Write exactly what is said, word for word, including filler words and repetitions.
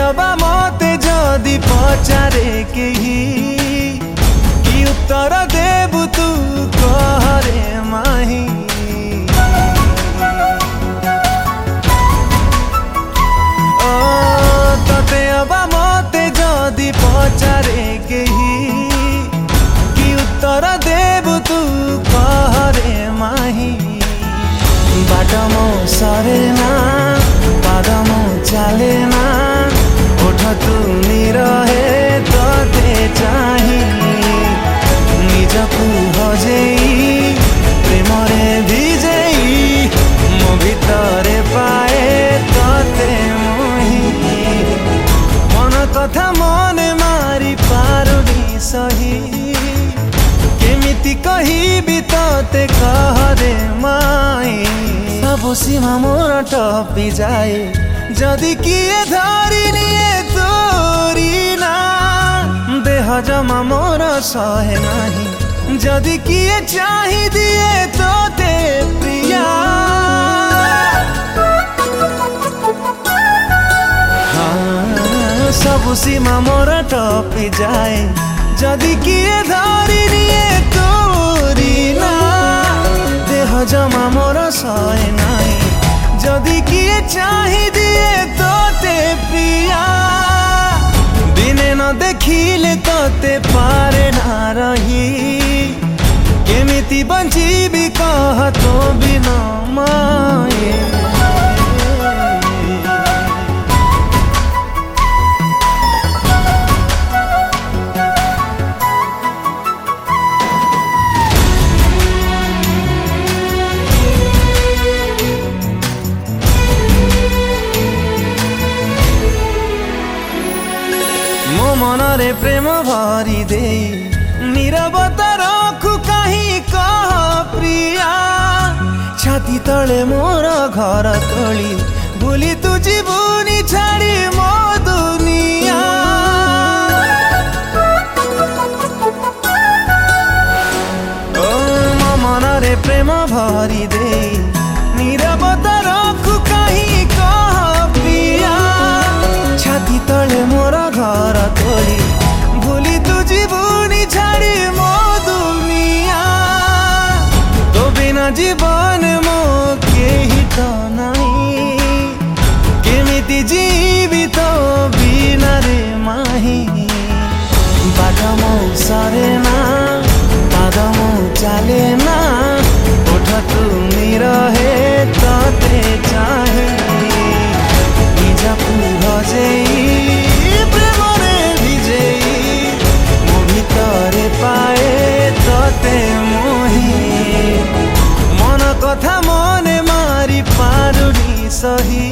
अबा मते जदि पचारे केही कि उत्तर देबु तू कहरे माही। ओ तते अबा मते जदि पचारे केही कि उत्तर देबु तू कहरे माही। बाटो सरे ना पादमो चले ना ओठ तू निरहे तते चाही। निजकु हजेई प्रेमरे भिजेई मो भितरे पाए तते मोही। मन कथा मने मारी पारुनी सही केमिति कहिबि तते कहरे माई। सब सीमा मोर टपी जाए जदि किए धरी निए तोरी ना। देह जमा मोर सहे नाही जदि किए चाही दिए तोते प्रिया। हाँ सब सीमा मोर टपी जाए जदि किए धरी निए तोरी ना। देह जमा मोर सहे नाही जदि किए चाही दिए तोते प्रिया। दिने न देखिले तोते पारे ना रही केमिति बंचिबि कह तो बिना माए। मो मनरे प्रेम भरी दे नीरवता रखु कहीं कह प्रिया। छाती तले मोर घर तोली भूली तू जीवनी छाड़ी मो दुनिया। ओ मो मनरे प्रेम भरी दे नीरवता रखु कहीं कह प्रिया। छाती तले मोर घर तोली भूली तू जीवनी छाड़ी मो दुनिया। तो बिना जीवन मो केही तो नहीं केमिति जीवित बिना रे माही। बाटमो सरे ना पादमो चले ना ओठ तू निरहे तते चाही। निजकु हजेई प्रेमरे भिजेई मो भितरे पाए तते मोही। मन कथा मने मारी पारुनी सही